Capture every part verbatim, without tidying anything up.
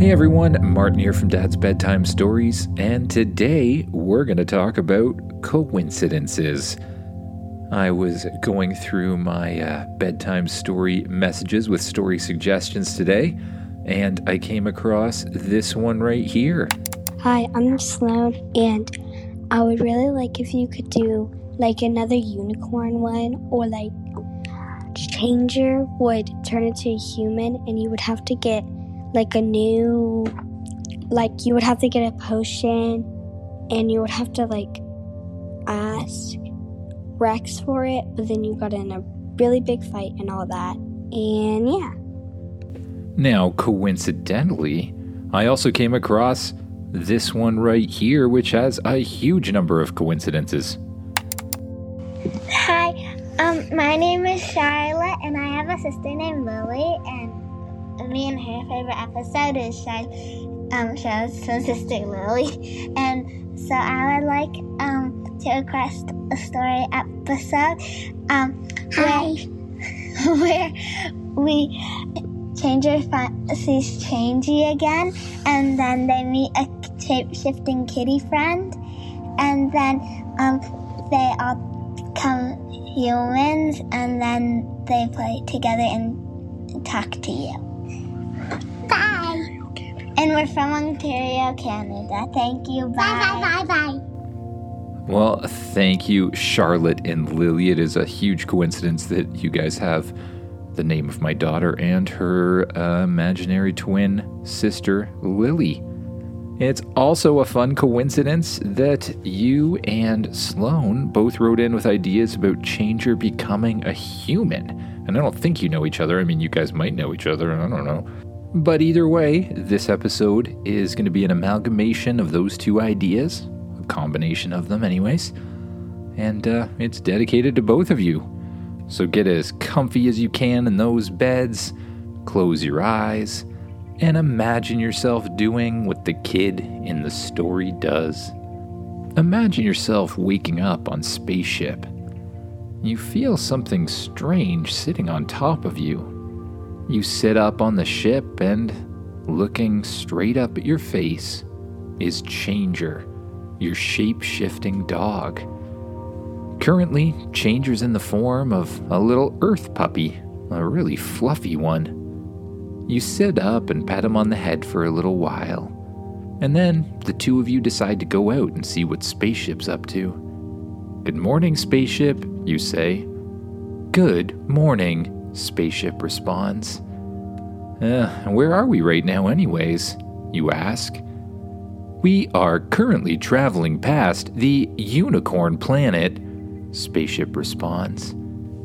Hey everyone, Martin here from Dad's Bedtime Stories, and today we're going to talk about coincidences. I was going through my uh, bedtime story messages with story suggestions today, and I came across this one right here. Hi, I'm Sloan, and I would really like if you could do like another unicorn one, or like Changer would turn into a human and you would have to get like a new, like you would have to get a potion and you would have to like ask Rex for it, but then you got in a really big fight and all that, and yeah. Now, coincidentally, I also came across this one right here, which has a huge number of coincidences. Hi, um, my name is Charlotte, and I have a sister named Lily, and me and her favorite episode is Char- um, Charlotte's sister Lily, and so I would like um to request a story episode um where where we Changer sees Changey again, and then they meet a shape-shifting kitty friend, and then um they all become humans, and then they play together and talk to you. Bye. And we're from Ontario, Canada. Thank you. Bye. Bye, bye, bye, bye. Well, thank you, Charlotte and Lily. It is a huge coincidence that you guys have the name of my daughter and her uh, imaginary twin sister, Lily. It's also a fun coincidence that you and Sloan both wrote in with ideas about Changer becoming a human. And I don't think you know each other. I mean, you guys might know each other, I don't know. But either way, this episode is going to be an amalgamation of those two ideas, a combination of them anyways, and uh, it's dedicated to both of you. So get as comfy as you can in those beds, close your eyes, and imagine yourself doing what the kid in the story does. Imagine yourself waking up on Spaceship. You feel something strange sitting on top of you. You sit up on the ship, and looking straight up at your face is Changer, your shape-shifting dog. Currently, Changer's in the form of a little earth puppy, a really fluffy one. You sit up and pat him on the head for a little while, and then the two of you decide to go out and see what Spaceship's up to. "Good morning, Spaceship," you say. "Good morning," Spaceship responds. Uh, where are we right now anyways? You ask. "We are currently traveling past the Unicorn Planet," Spaceship responds.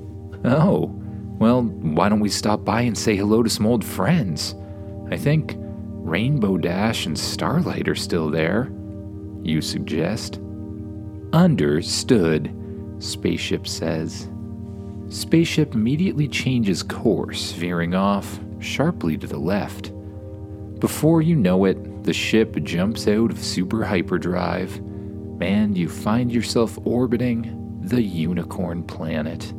"Oh, well, why don't we stop by and say hello to some old friends? I think Rainbow Dash and Starlight are still there," you suggest. "Understood," Spaceship says. Spaceship immediately changes course, veering off sharply to the left. Before you know it, the ship jumps out of super hyperdrive, and you find yourself orbiting the Unicorn Planet.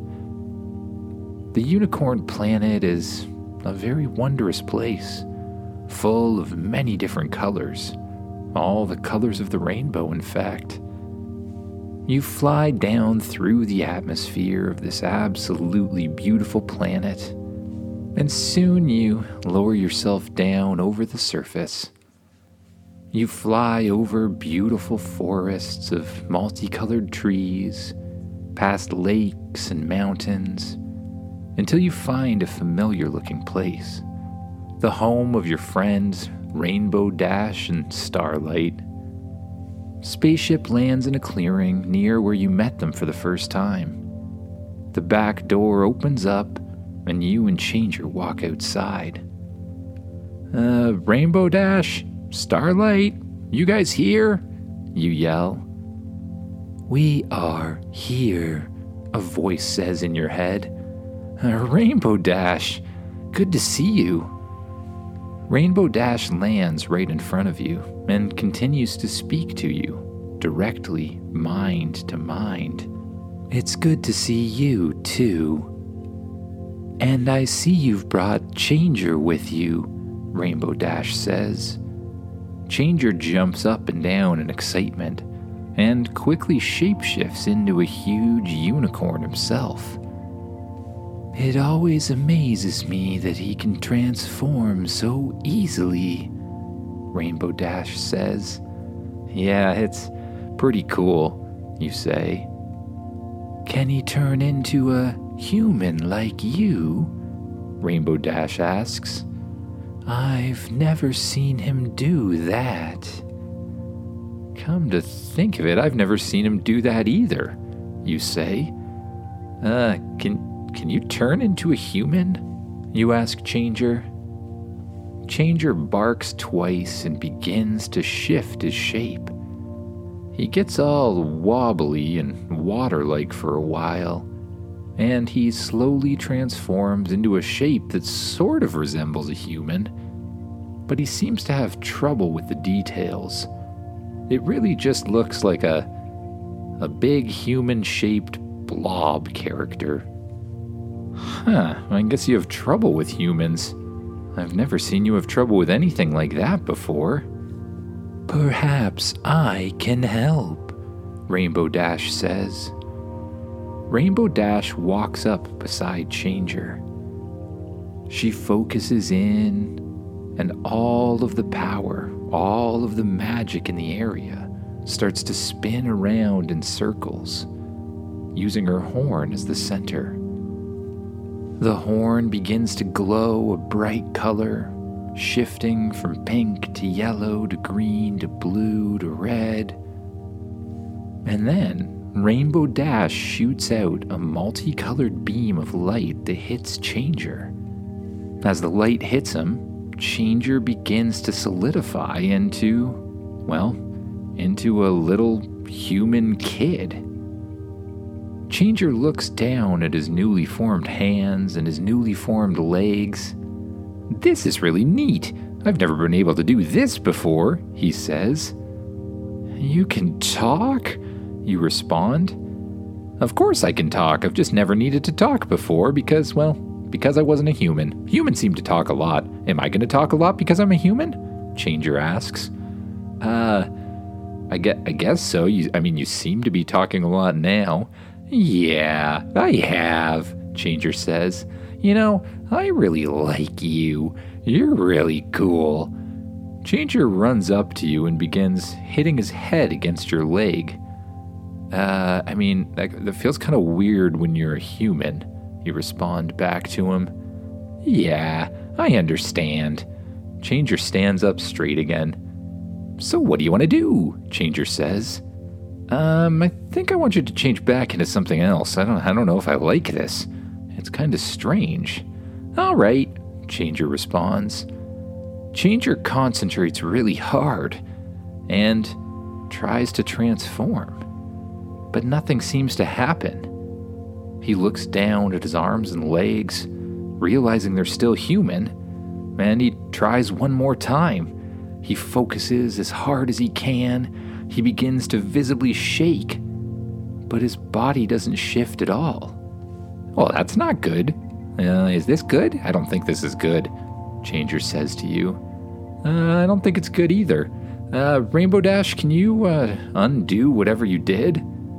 The Unicorn Planet is a very wondrous place, full of many different colors, all the colors of the rainbow, in fact. You fly down through the atmosphere of this absolutely beautiful planet, and soon you lower yourself down over the surface. You fly over beautiful forests of multicolored trees, past lakes and mountains, until you find a familiar-looking place, the home of your friends Rainbow Dash and Starlight. Spaceship lands in a clearing near where you met them for the first time. The back door opens up, and you and Changer walk outside. Uh, Rainbow Dash, Starlight, you guys here? You yell. "We are here," a voice says in your head. Uh, Rainbow Dash, good to see you. Rainbow Dash lands right in front of you and continues to speak to you, directly, mind to mind. "It's good to see you, too. And I see you've brought Changer with you. Rainbow Dash says. Changer jumps up and down in excitement and quickly shapeshifts into a huge unicorn himself. It always amazes me that he can transform so easily, Rainbow Dash says. Yeah, it's pretty cool, you say. Can he turn into a human like you? Rainbow Dash asks. I've never seen him do that. Come to think of it, I've never seen him do that either, you say. Uh, can can you turn into a human? You ask Changer. Changer barks twice and begins to shift his shape. He gets all wobbly and water-like for a while, and he slowly transforms into a shape that sort of resembles a human, but he seems to have trouble with the details. It really just looks like a, a big human-shaped blob character. Huh, I guess you have trouble with humans. I've never seen you have trouble with anything like that before. Perhaps I can help, Rainbow Dash says. Rainbow Dash walks up beside Changer. She focuses in, and all of the power, all of the magic in the area starts to spin around in circles, using her horn as the center. The horn begins to glow a bright color, shifting from pink to yellow to green to blue to red. And then Rainbow Dash shoots out a multicolored beam of light that hits Changer. As the light hits him, Changer begins to solidify into, well, into a little human kid. Changer looks down at his newly formed hands and his newly formed legs. This is really neat. I've never been able to do this before, he says. You can talk? You respond. Of course I can talk. I've just never needed to talk before because, well, because I wasn't a human. Humans seem to talk a lot. Am I going to talk a lot because I'm a human? Changer asks. Uh, I, get, I guess so. You, I mean, you seem to be talking a lot now. Yeah, I have, Changer says. You know, I really like you. You're really cool. Changer runs up to you and begins hitting his head against your leg. Uh, I mean, that, that feels kind of weird when you're a human, you respond back to him. Yeah, I understand. Changer stands up straight again. So what do you want to do? Changer says. Um, I think I want you to change back into something else. I don't, I don't know if I like this. It's kind of strange. All right, Changer responds. Changer concentrates really hard and tries to transform, but nothing seems to happen. He looks down at his arms and legs, realizing they're still human, and he tries one more time. He focuses as hard as he can. He begins to visibly shake, but his body doesn't shift at all. Well, that's not good. Uh, is this good? I don't think this is good, Changer says to you. Uh, I don't think it's good either. Uh, Rainbow Dash, can you uh, undo whatever you did?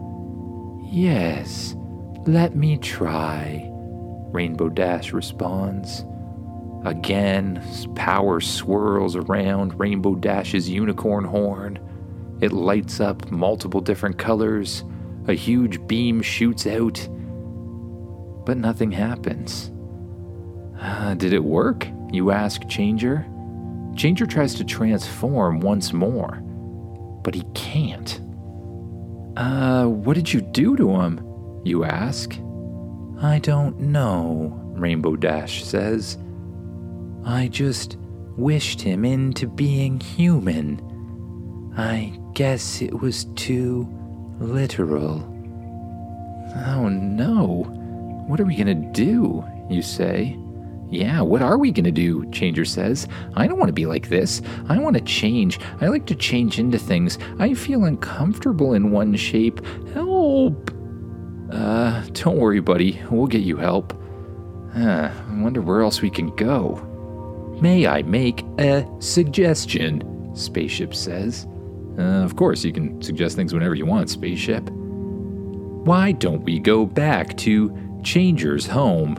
Yes, let me try, Rainbow Dash responds. Again, power swirls around Rainbow Dash's unicorn horn. It lights up multiple different colors. A huge beam shoots out. But nothing happens. Uh, did it work? You ask Changer. Changer tries to transform once more, but he can't. Uh, what did you do to him? You ask. I don't know, Rainbow Dash says. I just wished him into being human. I guess it was too literal. Oh no. What are we gonna do? You say. Yeah, what are we gonna do? Changer says. I don't want to be like this. I want to change. I like to change into things. I feel uncomfortable in one shape. Help! Uh, don't worry, buddy. We'll get you help. Uh, I wonder where else we can go. May I make a suggestion? Spaceship says. Uh, of course, you can suggest things whenever you want, Spaceship. Why don't we go back to Changer's home?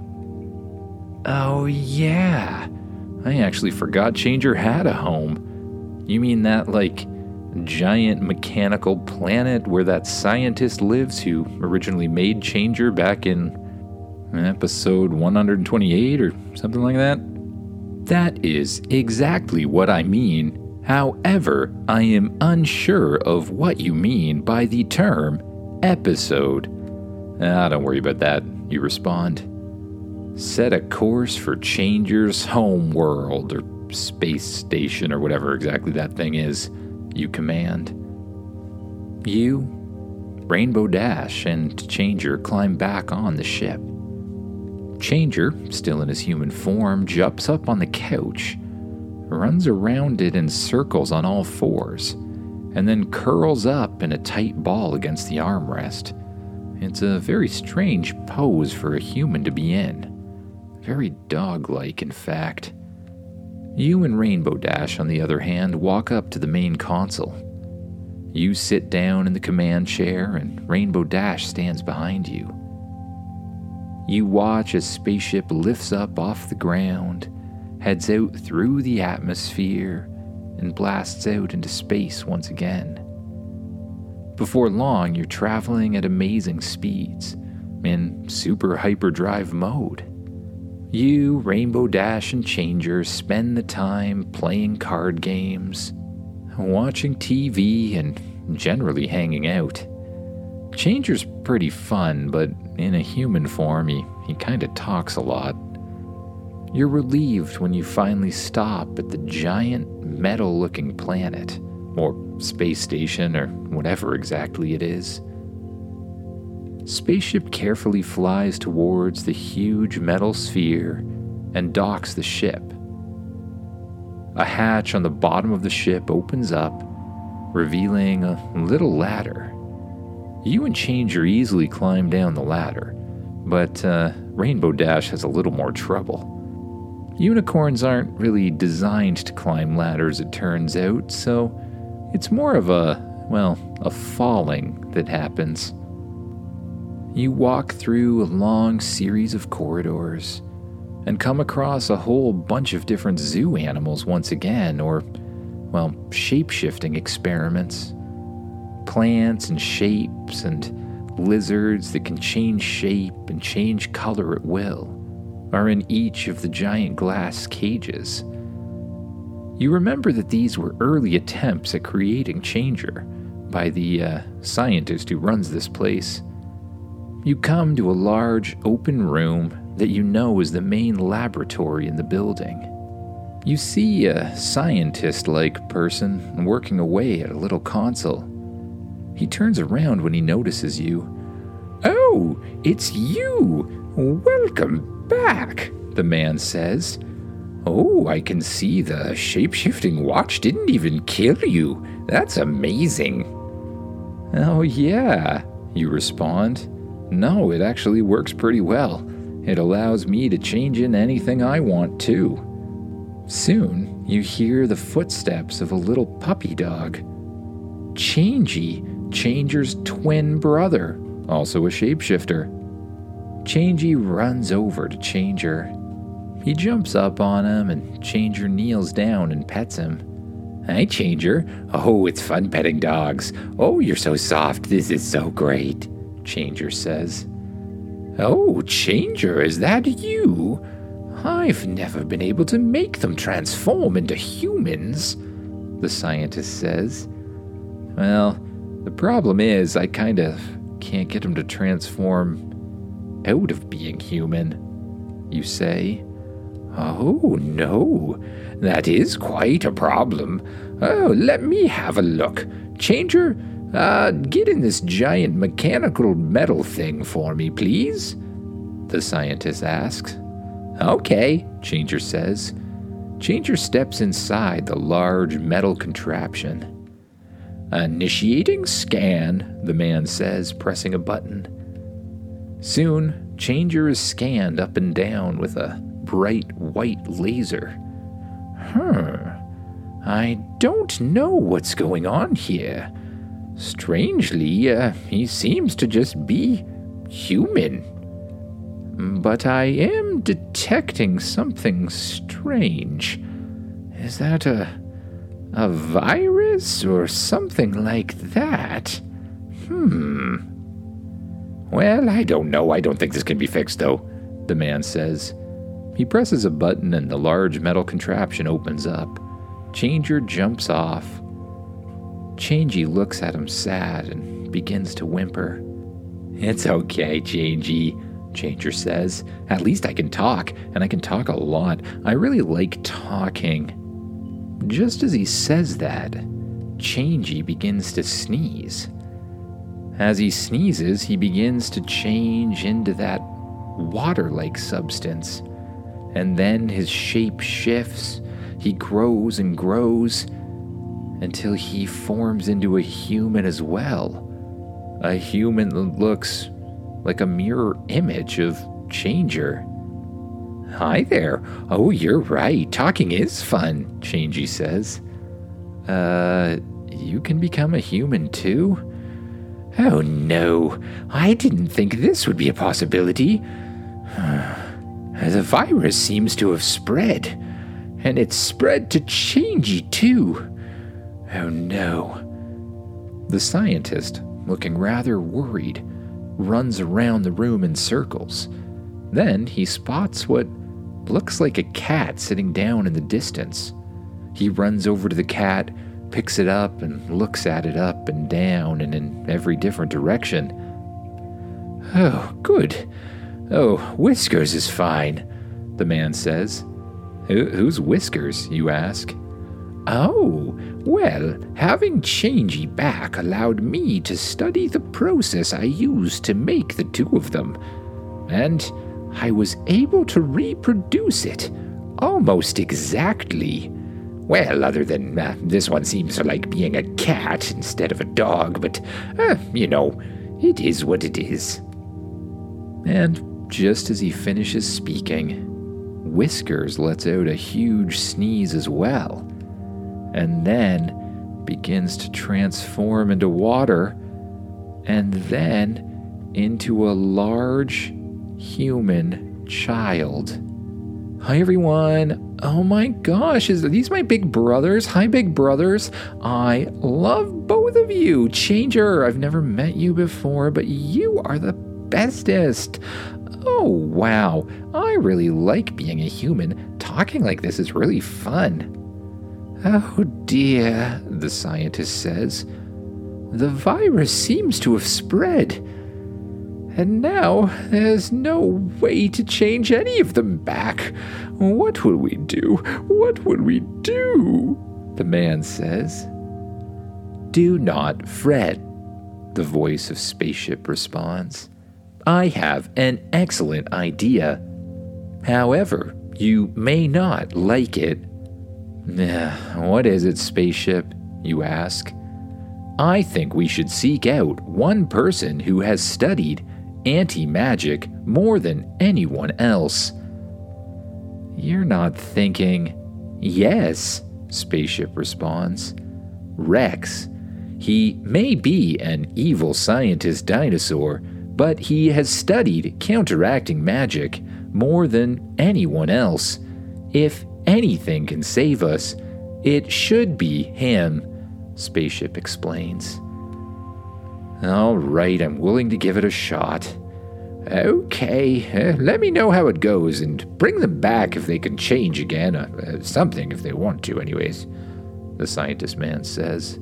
Oh, yeah. I actually forgot Changer had a home. You mean that, like, giant mechanical planet where that scientist lives who originally made Changer back in episode one hundred twenty-eight or something like that? That is exactly what I mean. However, I am unsure of what you mean by the term episode. Ah, don't worry about that, you respond. Set a course for Changer's home world, or space station, or whatever exactly that thing is, you command. You, Rainbow Dash, and Changer climb back on the ship. Changer, still in his human form, jumps up on the couch, runs around it in circles on all fours, and then curls up in a tight ball against the armrest. It's a very strange pose for a human to be in. Very dog-like, in fact. You and Rainbow Dash, on the other hand, walk up to the main console. You sit down in the command chair, and Rainbow Dash stands behind you. You watch as Spaceship lifts up off the ground, heads out through the atmosphere, and blasts out into space once again. Before long, you're traveling at amazing speeds, in super hyperdrive mode. You, Rainbow Dash, and Changer spend the time playing card games, watching T V, and generally hanging out. Changer's pretty fun, but in a human form, he, he kinda talks a lot. You're relieved when you finally stop at the giant metal-looking planet, or space station, or whatever exactly it is. Spaceship carefully flies towards the huge metal sphere and docks the ship. A hatch on the bottom of the ship opens up, revealing a little ladder. You and Changer easily climb down the ladder, but uh, Rainbow Dash has a little more trouble. Unicorns aren't really designed to climb ladders, it turns out, so it's more of a, well, a falling that happens. You walk through a long series of corridors and come across a whole bunch of different zoo animals once again, or, well, shape-shifting experiments. Plants and shapes and lizards that can change shape and change color at will are in each of the giant glass cages. You remember that these were early attempts at creating Changer by the uh, scientist who runs this place. You come to a large open room that you know is the main laboratory in the building. You see a scientist-like person working away at a little console. He turns around when he notices you. "Oh, it's you! Welcome back," the man says. "Oh, I can see the shape-shifting watch didn't even kill you. That's amazing." "Oh, yeah," you respond. "No, it actually works pretty well. It allows me to change in anything I want to." Soon, you hear the footsteps of a little puppy dog. Changey, Changer's twin brother, also a shapeshifter. Changey runs over to Changer. He jumps up on him, and Changer kneels down and pets him. "Hi, Changer. Oh, it's fun petting dogs. Oh, you're so soft. This is so great," Changer says. "Oh, Changer, is that you? I've never been able to make them transform into humans," the scientist says. "Well, the problem is I kind of can't get them to transform out of being human," you say. "Oh, no, that is quite a problem. Oh, let me have a look. Changer, uh, get in this giant mechanical metal thing for me, please," the scientist asks. "Okay," Changer says. Changer steps inside the large metal contraption. "Initiating scan," the man says, pressing a button. Soon, Changer is scanned up and down with a bright white laser. Huh. I don't know what's going on here. Strangely, uh, he seems to just be human. But I am detecting something strange. Is that a a virus or something like that? Hmm. Well, I don't know. I don't think this can be fixed, though, the man says. He presses a button and the large metal contraption opens up. Changer jumps off. Changey looks at him sad and begins to whimper. It's okay, Changey, Changer says. At least I can talk, and I can talk a lot. I really like talking. Just as he says that, Changey begins to sneeze. As he sneezes, he begins to change into that water-like substance. And then his shape shifts. He grows and grows until he forms into a human as well. A human that looks like a mirror image of Changer. Hi there. Oh, you're right. Talking is fun, Changey says. Uh, you can become a human too? Oh no, I didn't think this would be a possibility. The virus seems to have spread, and it's spread to Changey too. Oh no. The scientist, looking rather worried, runs around the room in circles. Then he spots what looks like a cat sitting down in the distance. He runs over to the cat, picks it up, and looks at it up and down and in every different direction. Oh, good. Oh, Whiskers is fine, the man says. Who, who's Whiskers, you ask? Oh, well, having Changey back allowed me to study the process I used to make the two of them. And I was able to reproduce it almost exactly. Well, other than uh, this one seems to like being a cat instead of a dog, but, uh, you know, it is what it is. And just as he finishes speaking, Whiskers lets out a huge sneeze as well, and then begins to transform into water, and then into a large human child. Hi everyone. Oh my gosh, is are these my big brothers? Hi big brothers. I love both of you. Changer, I've never met you before, but you are the bestest. Oh wow, I really like being a human. Talking like this is really fun. Oh dear, the scientist says. The virus seems to have spread. And now there's no way to change any of them back. What would we do? What would we do? The man says. Do not fret, the voice of Spaceship responds. I have an excellent idea. However, you may not like it. What is it, Spaceship? You ask. I think we should seek out one person who has studied anti-magic more than anyone else. You're not thinking. Yes, Spaceship responds. Rex. He may be an evil scientist dinosaur, but he has studied counteracting magic more than anyone else. If anything can save us, it should be him, Spaceship explains. All right, I'm willing to give it a shot. Okay, uh, let me know how it goes and bring them back if they can change again. Uh, uh, something if they want to, anyways, the scientist man says.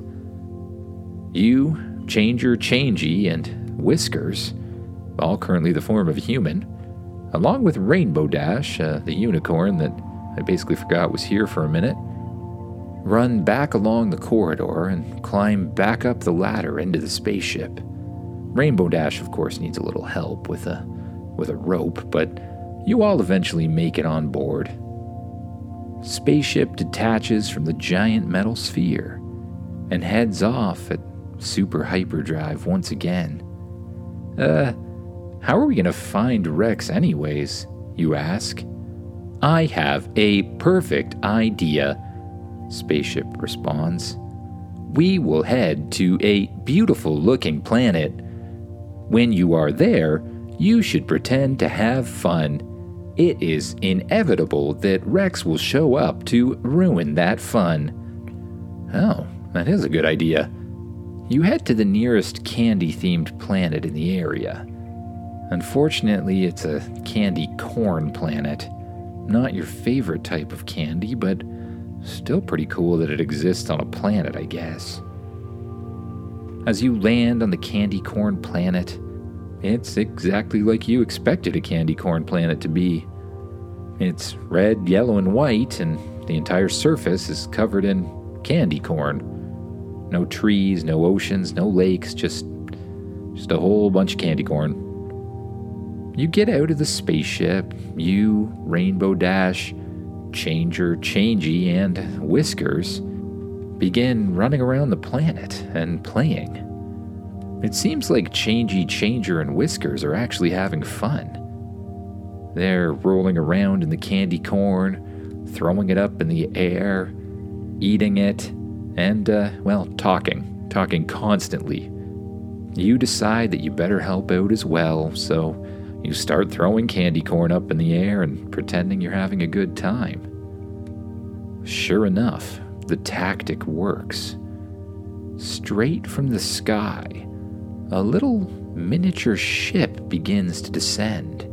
You, Changer, Changey, and Whiskers, all currently the form of a human, along with Rainbow Dash, uh, the unicorn that I basically forgot was here for a minute, run back along the corridor and climb back up the ladder into the spaceship. Rainbow Dash, of course, needs a little help with a with a rope, but you all eventually make it on board. Spaceship detaches from the giant metal sphere and heads off at super hyperdrive once again. Uh, how are we gonna find Rex anyways, you ask? I have a perfect idea, Spaceship responds. We will head to a beautiful-looking planet. When you are there, you should pretend to have fun. It is inevitable that Rex will show up to ruin that fun. Oh, that is a good idea. You head to the nearest candy-themed planet in the area. Unfortunately, it's a candy corn planet. Not your favorite type of candy, but still pretty cool that it exists on a planet, I guess. As you land on the candy corn planet, it's exactly like you expected a candy corn planet to be. It's red, yellow, and white, and the entire surface is covered in candy corn. No trees, no oceans, no lakes, just, just a whole bunch of candy corn. You get out of the spaceship, you, Rainbow Dash, Changer, Changey, and Whiskers begin running around the planet and playing. It seems like Changey, Changer, and Whiskers are actually having fun. They're rolling around in the candy corn, throwing it up in the air, eating it, and, uh, well, talking, talking constantly. You decide that you better help out as well, so you start throwing candy corn up in the air and pretending you're having a good time. Sure enough, the tactic works. Straight from the sky, a little miniature ship begins to descend.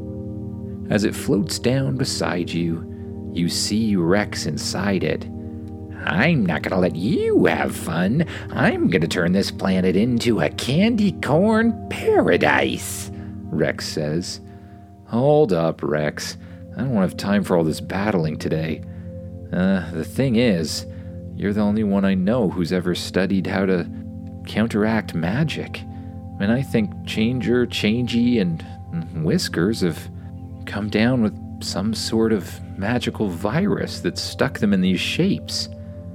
As it floats down beside you, you see Rex inside it. I'm not gonna let you have fun. I'm gonna turn this planet into a candy corn paradise, Rex says. Hold up, Rex. I don't have time for all this battling today. Uh, the thing is, you're the only one I know who's ever studied how to counteract magic. And I think Changer, Changey, and Whiskers have come down with some sort of magical virus that stuck them in these shapes.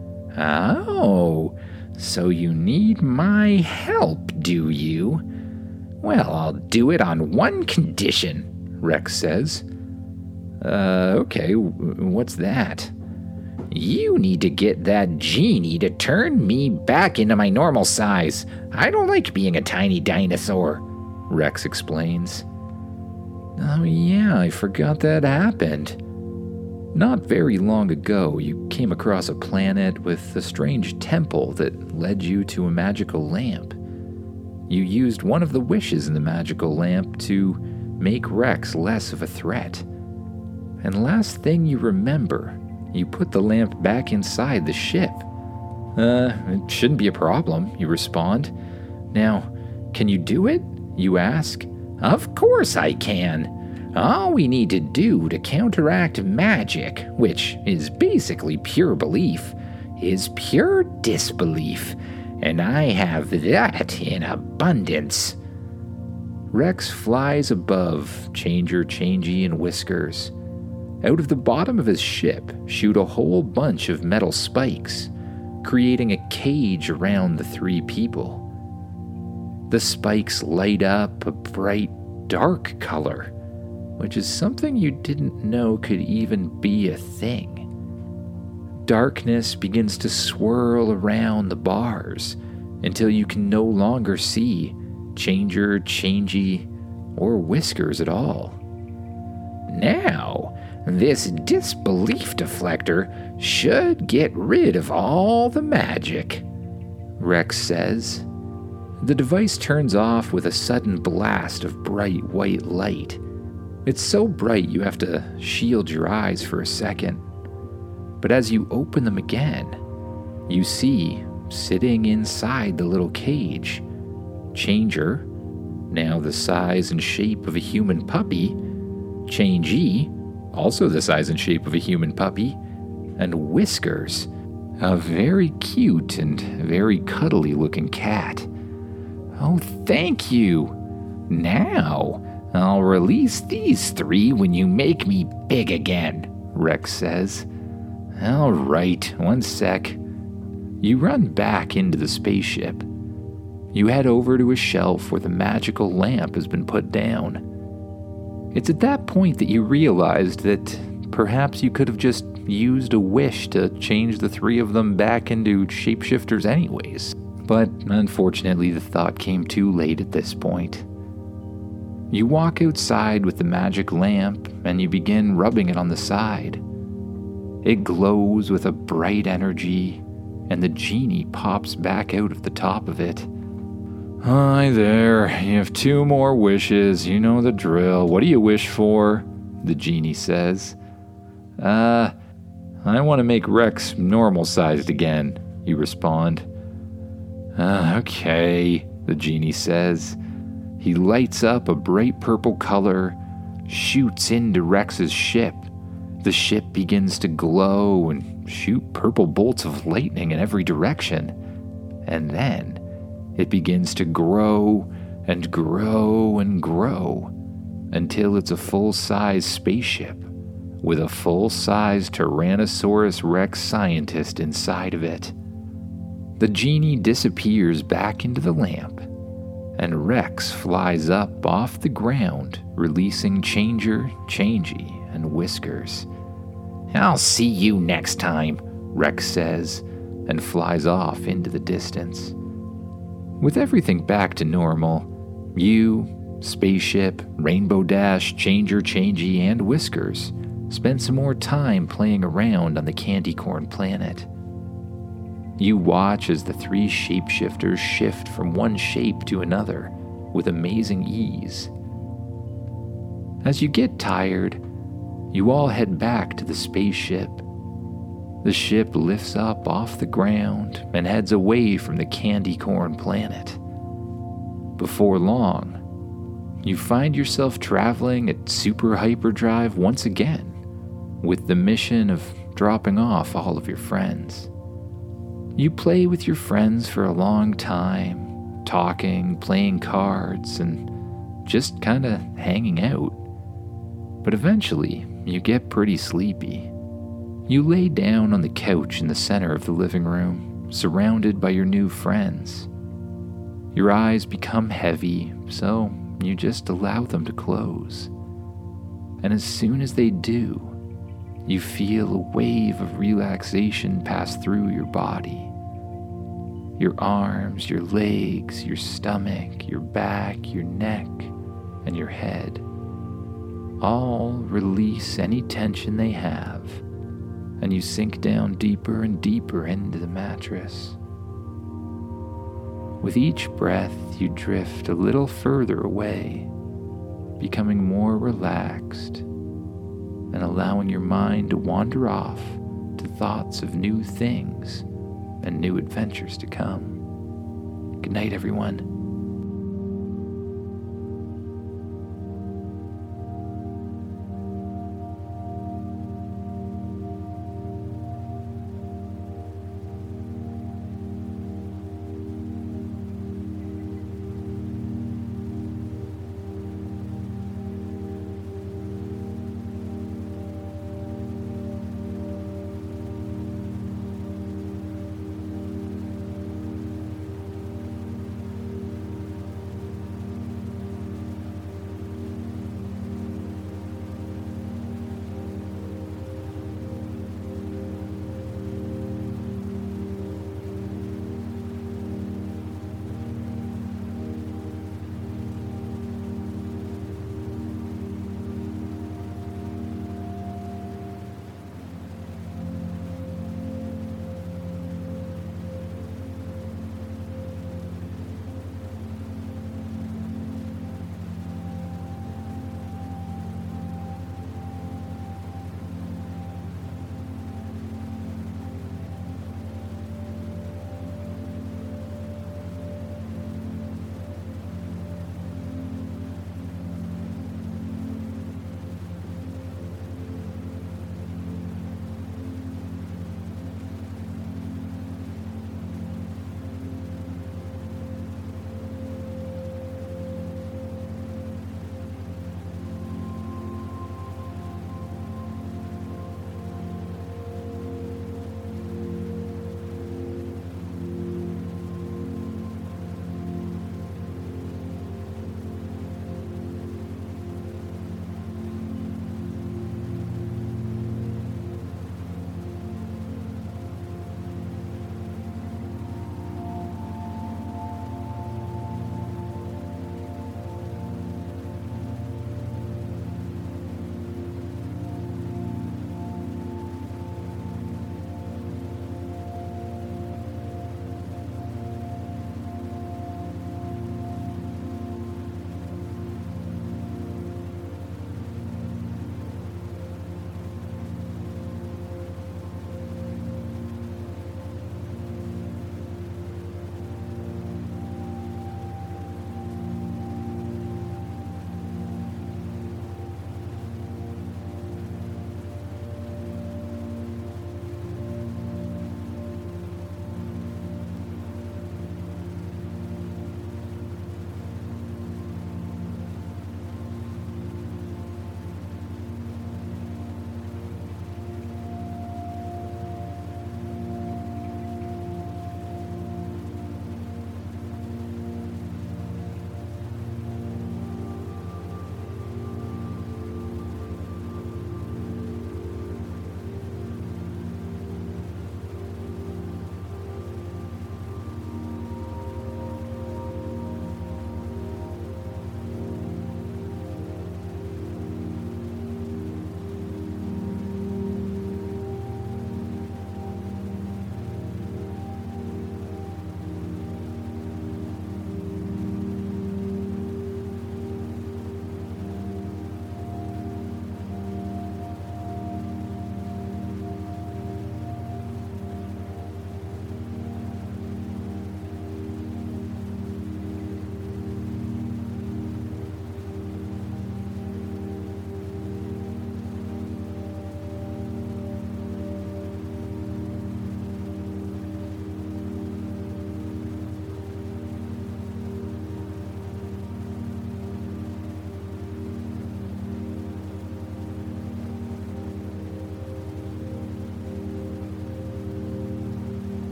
Oh, so you need my help, do you? Well, I'll do it on one condition, Rex says. Uh, okay, what's that? You need to get that genie to turn me back into my normal size. I don't like being a tiny dinosaur, Rex explains. Oh yeah, I forgot that happened. Not very long ago, you came across a planet with a strange temple that led you to a magical lamp. You used one of the wishes in the magical lamp to make Rex less of a threat. And last thing you remember, you put the lamp back inside the ship. Uh, it shouldn't be a problem, you respond. Now, can you do it? You ask. Of course I can. All we need to do to counteract magic, which is basically pure belief, is pure disbelief, and I have that in abundance. Rex flies above Changer, Changey, and Whiskers. Out of the bottom of his ship shoot a whole bunch of metal spikes, creating a cage around the three people. The spikes light up a bright, dark color, which is something you didn't know could even be a thing. Darkness begins to swirl around the bars until you can no longer see Changer, Changey, or Whiskers at all. Now, this disbelief deflector should get rid of all the magic, Rex says. The device turns off with a sudden blast of bright white light. It's so bright you have to shield your eyes for a second. But as you open them again, you see, sitting inside the little cage, Changer, now the size and shape of a human puppy, Changey, also the size and shape of a human puppy, and Whiskers, a very cute and very cuddly looking cat. Oh, thank you. Now, I'll release these three when you make me big again, Rex says. All right, one sec. You run back into the spaceship. You head over to a shelf where the magical lamp has been put down. It's at that point that you realized that perhaps you could have just used a wish to change the three of them back into shapeshifters anyways. But unfortunately, the thought came too late at this point. You walk outside with the magic lamp and you begin rubbing it on the side. It glows with a bright energy, and the genie pops back out of the top of it. Hi there, you have two more wishes, you know the drill. What do you wish for? The genie says. Uh, I want to make Rex normal-sized again, you respond. Uh, okay, the genie says. He lights up a bright purple color, shoots into Rex's ship. The ship begins to glow and shoot purple bolts of lightning in every direction. And then it begins to grow and grow and grow until it's a full-size spaceship with a full-size Tyrannosaurus Rex scientist inside of it. The genie disappears back into the lamp, and Rex flies up off the ground, releasing Changer, Changey, and Whiskers. I'll see you next time, Rex says, and flies off into the distance. With everything back to normal, you, Spaceship, Rainbow Dash, Changer, Changey, and Whiskers spend some more time playing around on the candy corn planet. You watch as the three shapeshifters shift from one shape to another with amazing ease. As you get tired, you all head back to the spaceship. The ship lifts up off the ground and heads away from the candy corn planet. Before long, you find yourself traveling at super hyperdrive once again, with the mission of dropping off all of your friends. You play with your friends for a long time, talking, playing cards, and just kinda hanging out. But eventually, you get pretty sleepy. You lay down on the couch in the center of the living room, surrounded by your new friends. Your eyes become heavy, so you just allow them to close. And as soon as they do, you feel a wave of relaxation pass through your body. Your arms, your legs, your stomach, your back, your neck, and your head all release any tension they have, and you sink down deeper and deeper into the mattress. With each breath, you drift a little further away, becoming more relaxed and allowing your mind to wander off to thoughts of new things and new adventures to come. Good night, everyone.